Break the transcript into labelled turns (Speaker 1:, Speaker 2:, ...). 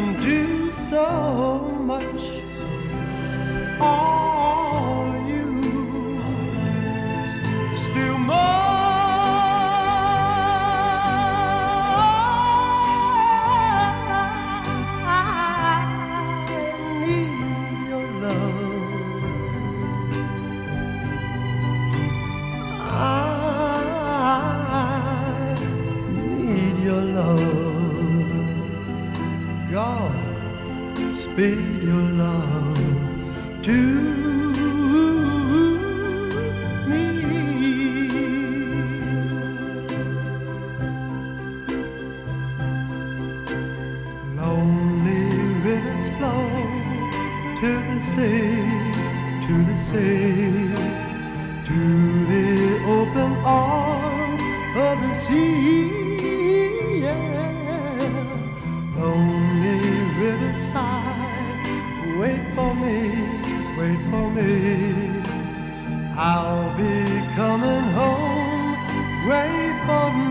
Speaker 1: can do so much. Are you still more? I need your love. I need your love. God, speed your love to me. Lonely rivers flow to the sea, to the sea, to the open arms of the sea. Yeah. Lonely riverside, wait for me, wait for me. I'll be coming home, wait for me.